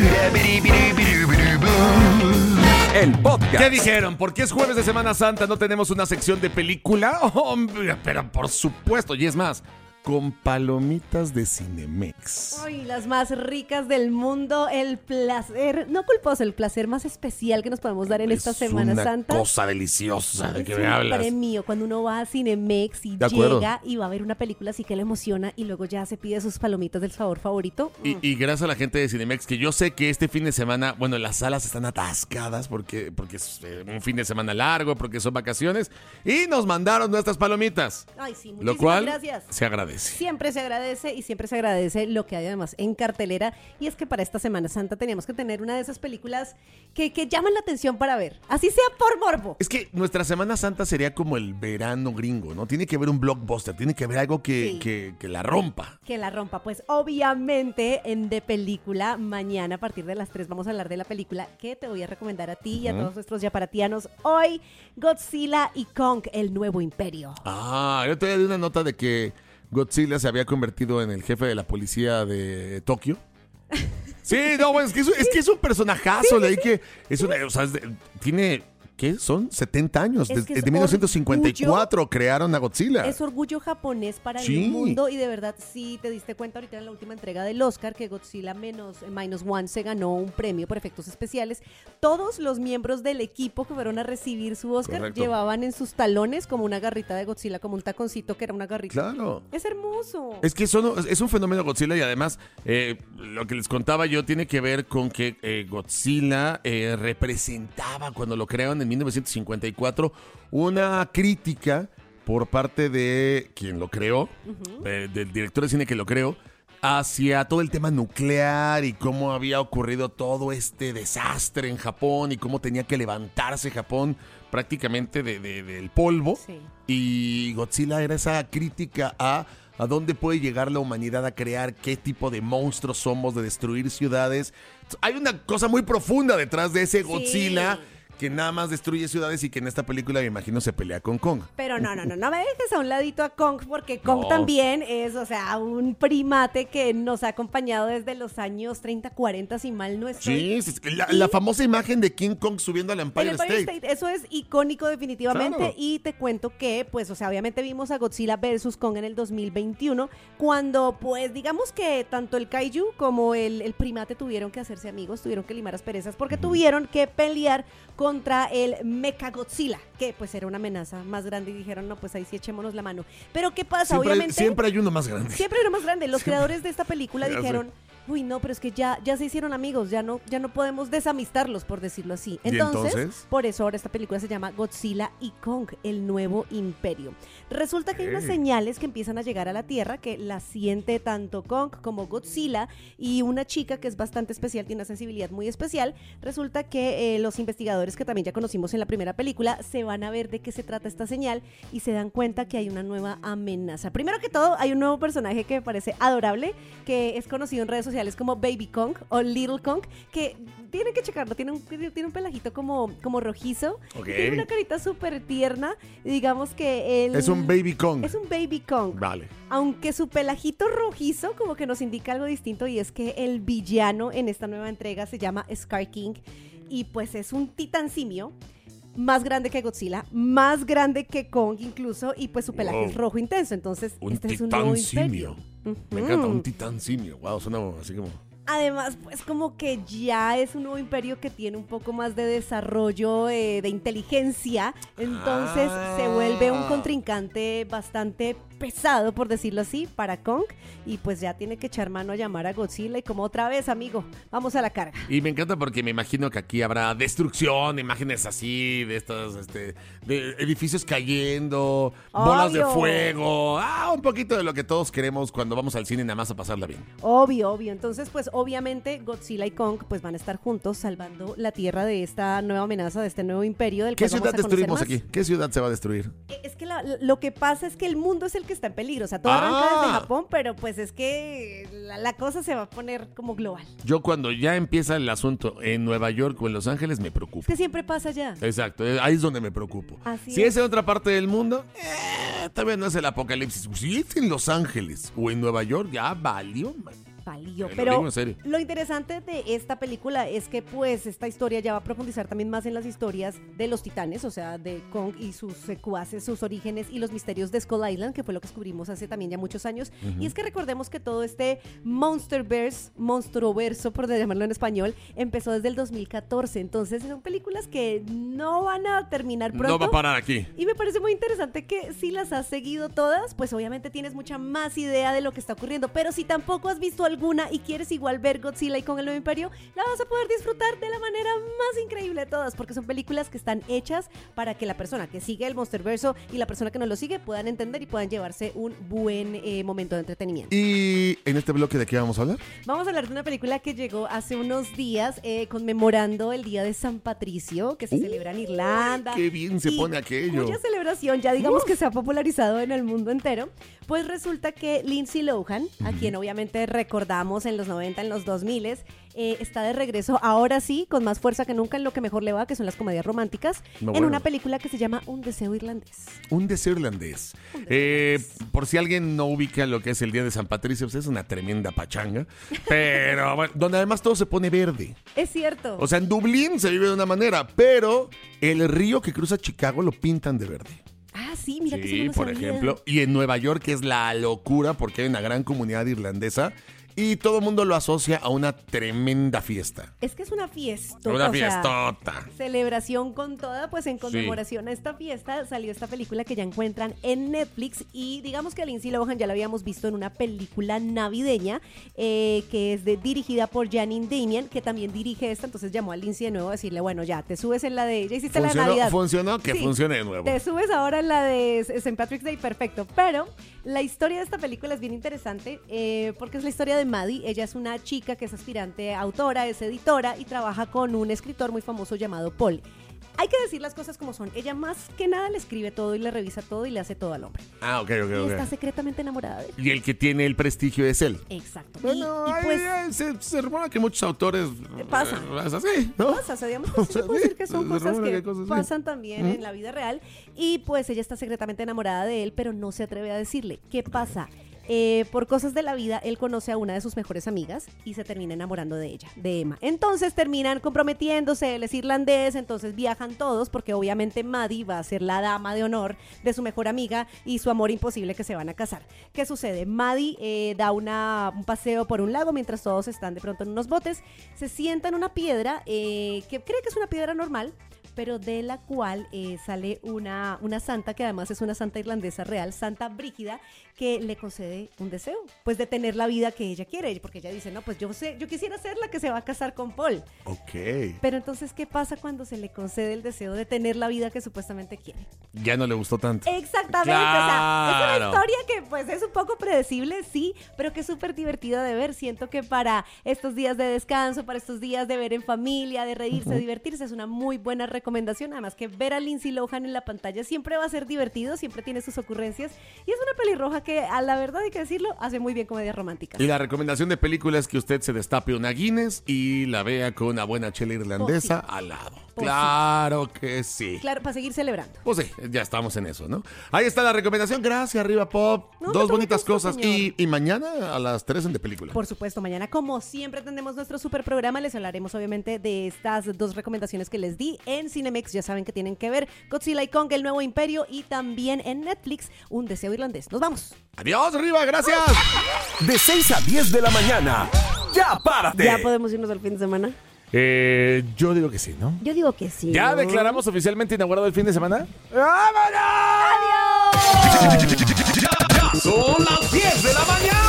el podcast. ¿Qué dijeron? ¿Por qué es jueves de Semana Santa no tenemos una sección de película? Hombre, pero por supuesto, y es más, con palomitas de Cinemex. Ay, las más ricas del mundo, el placer, no culposo, el placer más especial que nos podemos dar en esta Semana una Santa. cosa deliciosa de que Es me un hablas. premio cuando uno va a Cinemex y De acuerdo. llega y va a ver una película así que le emociona y luego ya se pide sus palomitas del sabor favorito. Y gracias a la gente de Cinemex, que yo sé que este fin de semana, bueno, las salas están atascadas porque es un fin de semana largo, porque son vacaciones, y nos mandaron nuestras palomitas. Ay, sí, Lo muchísimas cual gracias. se agradece. Siempre se agradece y siempre se agradece lo que hay además en cartelera. Y es que para esta Semana Santa teníamos que tener una de esas películas que llaman la atención para ver. Así sea por morbo. Es que nuestra Semana Santa sería como el verano gringo, ¿no? Tiene que haber un blockbuster, tiene que haber algo que la rompa. Que la rompa. Pues obviamente en De Película, mañana a partir de las 3 vamos a hablar de la película que te voy a recomendar a ti y a Ujú. todos nuestros yaparatianos. Hoy, Godzilla y Kong, el nuevo imperio. Ah, yo te di una nota de que Godzilla se había convertido en el jefe de la policía de Tokio. Sí, no, bueno, es que es un personajazo. Leí que es una, o sea, tiene, ¿qué? Son 70 años. Es que Desde es 1954 crearon a Godzilla. Es orgullo japonés para Sí. el mundo y de verdad, sí te diste cuenta ahorita en la última entrega del Oscar que Godzilla Minus One se ganó un premio por efectos especiales. Todos los miembros del equipo que fueron a recibir su Oscar Correcto. llevaban en sus talones como una garrita de Godzilla, como un taconcito que era una garrita. Claro. Es hermoso. Es que es un fenómeno Godzilla y además lo que les contaba yo tiene que ver con que Godzilla representaba cuando lo crearon en 1954 una crítica por parte de quien lo creó, del director de cine que lo creó, hacia todo el tema nuclear y cómo había ocurrido todo este desastre en Japón y cómo tenía que levantarse Japón prácticamente del polvo. Sí. Y Godzilla era esa crítica a dónde puede llegar la humanidad a crear, qué tipo de monstruos somos, de destruir ciudades. Hay una cosa muy profunda detrás de ese Godzilla que nada más destruye ciudades y que en esta película me imagino se pelea con Kong. Pero no me dejes a un ladito a Kong, porque Kong No. también es, o sea, un primate que nos ha acompañado desde los años 30, 40, si mal no estoy. Sí, la famosa imagen de King Kong subiendo al Empire, El Empire State. State, eso es icónico definitivamente. Claro. Y te cuento que, pues, o sea, obviamente vimos a Godzilla vs. Kong en el 2021, cuando, pues, digamos que tanto el kaiju como el primate tuvieron que hacerse amigos, tuvieron que limar asperezas, porque tuvieron que pelear contra el Mechagodzilla, que pues era una amenaza más grande y dijeron, no, pues ahí sí echémonos la mano. Pero ¿qué pasa? Obviamente Siempre hay uno más grande. Siempre hay uno más grande. Los creadores de esta película Ya dijeron, uy, no, pero es que ya se hicieron amigos, ya no podemos desamistarlos, por decirlo así. ¿Y Entonces, entonces? por eso ahora esta película se llama Godzilla y Kong, el nuevo imperio. Resulta que hay unas señales que empiezan a llegar a la Tierra que la siente tanto Kong como Godzilla, y una chica que es bastante especial, tiene una sensibilidad muy especial. Resulta que los investigadores que también ya conocimos en la primera película se van a ver de qué se trata esta señal y se dan cuenta que hay una nueva amenaza. Primero que todo, hay un nuevo personaje que me parece adorable, que es conocido en redes sociales como Baby Kong o Little Kong, que tienen que checarlo, tiene un pelajito como rojizo, Ok. tiene una carita súper tierna, y digamos que él... Es un Baby Kong. Es un Baby Kong. Vale. Aunque su pelajito rojizo como que nos indica algo distinto, y es que el villano en esta nueva entrega se llama Scar King, y pues es un titán simio más grande que Godzilla, más grande que Kong incluso, y pues su pelaje Wow. es rojo intenso. Entonces Un este es un titán nuevo simio. imperio. Me encanta, un titán simio. Wow, suena así como... Además, pues como que ya es un nuevo imperio que tiene un poco más de desarrollo de inteligencia, entonces se vuelve un contrincante bastante pesado, por decirlo así, para Kong, y pues ya tiene que echar mano a llamar a Godzilla y como otra vez, amigo, vamos a la carga. Y me encanta porque me imagino que aquí habrá destrucción, imágenes así, de estos, de edificios cayendo, bolas de Obvio. fuego, un poquito de lo que todos queremos cuando vamos al cine nada más a pasarla bien. Obvio. Entonces, pues obviamente Godzilla y Kong pues van a estar juntos salvando la Tierra de esta nueva amenaza, de este nuevo imperio del ¿Qué cual vamos ciudad a conocer destruimos más. aquí? ¿Qué ciudad se va a destruir? Es que lo que pasa es que el mundo es el que está en peligro, o sea, todo arranca desde Japón, pero pues es que la cosa se va a poner como global. Yo cuando ya empieza el asunto en Nueva York o en Los Ángeles me preocupo. Es que siempre pasa allá. Exacto, ahí es donde me preocupo. Así Si es. es en otra parte del mundo, todavía no es el apocalipsis. Si es en Los Ángeles o en Nueva York, ya valió, man. Valió. Lo Pero digo en serio. lo interesante de esta película es que pues esta historia ya va a profundizar también más en las historias de los titanes, o sea, de Kong y sus secuaces, sus orígenes y los misterios de Skull Island, que fue lo que descubrimos hace también ya muchos años. Ujú. Y es que recordemos que todo este monstruoverso, por llamarlo en español, empezó desde el 2014. Entonces son películas que no van a terminar pronto. No va a parar aquí. Y me parece muy interesante que si las has seguido todas, pues obviamente tienes mucha más idea de lo que está ocurriendo. Pero si tampoco has visto alguna y quieres igual ver Godzilla y Kong el Nuevo Imperio, la vas a poder disfrutar de la manera más increíble de todas, porque son películas que están hechas para que la persona que sigue el Monsterverso y la persona que no lo sigue puedan entender y puedan llevarse un buen momento de entretenimiento. ¿Y en este bloque de qué vamos a hablar? Vamos a hablar de una película que llegó hace unos días conmemorando el Día de San Patricio, que se celebra en Irlanda. ¡Qué bien se Y pone aquello! Mucha celebración, ya digamos que se ha popularizado en el mundo entero. Pues resulta que Lindsay Lohan, a quien obviamente recordamos recordamos en los 90, en los 2000, está de regreso ahora sí, con más fuerza que nunca en lo que mejor le va, que son las comedias románticas, en una película que se llama Un deseo irlandés. Un deseo irlandés. Por si alguien no ubica lo que es el Día de San Patricio, pues es una tremenda pachanga, pero bueno, donde además todo se pone verde. Es cierto. O sea, en Dublín se vive de una manera, pero el río que cruza Chicago lo pintan de verde. Ah, sí, mira que Sí, por ejemplo. Y en Nueva York es la locura porque hay una gran comunidad irlandesa y todo el mundo lo asocia a una tremenda fiesta. Es que es una fiestota. Una o sea, fiestota. celebración con toda, pues en conmemoración a esta fiesta salió esta película que ya encuentran en Netflix y digamos que a Lindsay Lohan ya la habíamos visto en una película navideña que es dirigida por Janine Damian, que también dirige esta, entonces llamó a Lindsay de nuevo a decirle, bueno, ya, te subes en la de... Ya hiciste la de Navidad. Funcionó, que Sí, funcione de nuevo. te subes ahora en la de St. Patrick's Day, perfecto, pero la historia de esta película es bien interesante porque es la historia de Maddie. Ella es una chica que es aspirante a autora, es editora y trabaja con un escritor muy famoso llamado Paul. Hay que decir las cosas como son. Ella más que nada le escribe todo y le revisa todo y le hace todo al hombre. Ah, ok. Y está secretamente enamorada de él. Y el que tiene el prestigio es él. Exacto. Bueno, y pues se rumora que muchos autores pasa. Es así, ¿no? Pasa, digamos que sí se puede decir que son se cosas rumora que hay cosas así. pasan también en la vida real. Y pues ella está secretamente enamorada de él, pero no se atreve a decirle. ¿Qué pasa? Por cosas de la vida, él conoce a una de sus mejores amigas y se termina enamorando de ella, de Emma. Entonces terminan comprometiéndose, él es irlandés, entonces viajan todos porque obviamente Maddie va a ser la dama de honor de su mejor amiga y su amor imposible que se van a casar. ¿Qué sucede? Maddie da un paseo por un lago mientras todos están de pronto en unos botes, se sienta en una piedra que cree que es una piedra normal, pero de la cual sale una santa, que además es una santa irlandesa real, Santa Brígida, que le concede un deseo, pues de tener la vida que ella quiere, porque ella dice, no, pues yo quisiera ser la que se va a casar con Paul. Ok. Pero entonces, ¿qué pasa cuando se le concede el deseo de tener la vida que supuestamente quiere? Ya no le gustó tanto. Exactamente, Claro. o sea, es una historia que pues es un poco predecible, sí, pero que es súper divertida de ver. Siento que para estos días de descanso, para estos días de ver en familia, de reírse, divertirse, es una muy buena recomendación. Además que ver a Lindsay Lohan en la pantalla siempre va a ser divertido, siempre tiene sus ocurrencias y es una pelirroja que, a la verdad hay que decirlo, hace muy bien comedias románticas. Y la recomendación de película es que usted se destape una Guinness y la vea con una buena chela irlandesa al lado. Claro que sí. Claro, para seguir celebrando. Pues sí, ya estamos en eso, ¿no? Ahí está la recomendación. Gracias, Arriba Pop. No, Dos te bonitas gusto, cosas. señor. Y mañana a las 3 en De Película. Por supuesto, mañana como siempre tendremos nuestro super programa, les hablaremos obviamente de estas dos recomendaciones que les di en Cinemex, ya saben que tienen que ver Godzilla y Kong, el nuevo imperio, y también en Netflix, Un deseo irlandés. Nos vamos. Adiós, Arriba, gracias. De 6 a 10 de la mañana. ¡Ya párate! ¿Ya podemos irnos al fin de semana? Yo digo que sí, ¿no? Yo digo que sí. ¿Ya ¿no? declaramos oficialmente inaugurado el fin de semana? Son las 10 de la mañana.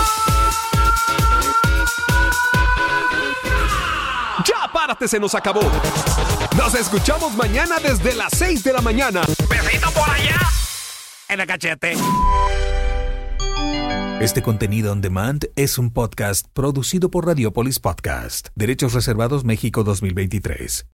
¡Ya párate! Se nos acabó. Nos escuchamos mañana desde las 6 de la mañana. Besito por allá. En el cachete. Este contenido on demand es un podcast producido por Radiopolis Podcast. Derechos reservados México 2023.